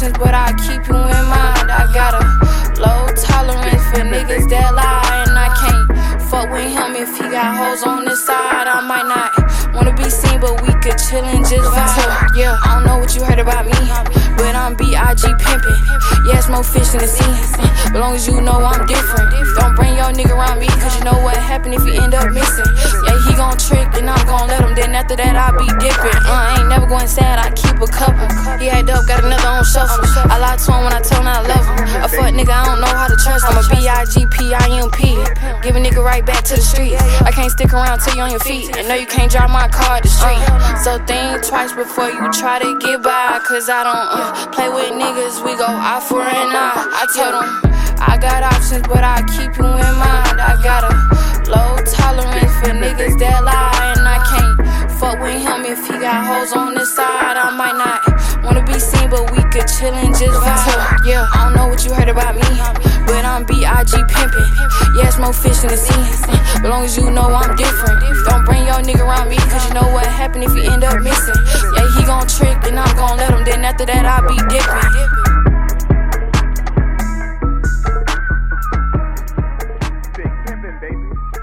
options, but I keep you in mind. I got a low tolerance for niggas that lie, and I can't fuck with him if he got hoes on his side. I might not wanna be seen, but we could chill and just vibe. Yeah, I don't know what you heard about me, but I'm B.I.G. pimpin'. Yeah, it's more fish in the sea, but long as you know I'm different. Don't bring your nigga around me, cause you know what happen if you end up missing. Yeah, he gon' trick and I'm gon' let him, then after that I be dippin'. I ain't never going sad, I keep a couple. He act up, got another on shuffle. I lie to him when I tell him I love him. A fuck nigga, I don't know how to trust him. I'm a B.I.G.P.I.M.P. Give a nigga right back to the street. I can't stick around till you on your feet, and no, you can't drive my car at the street. So think twice before you try to get by, cause I don't play with niggas, we go eye for an eye. I told him I got options, but I keep you in mind. I got a low tolerance for niggas that lie, and I can't fuck with him if he got hoes on his side. I might not wanna be seen, but we could chill and just vibe. Yeah, I don't know what you heard about me, but I'm B.I.G. pimpin'. Yeah, it's more fish in the sea, but long as you know I'm different. Don't bring your nigga around me, cause you know what happen if you end up missing. Yeah, he gon' trick and I'm gon' let him, then after that I be dippin'. Big pimpin', baby.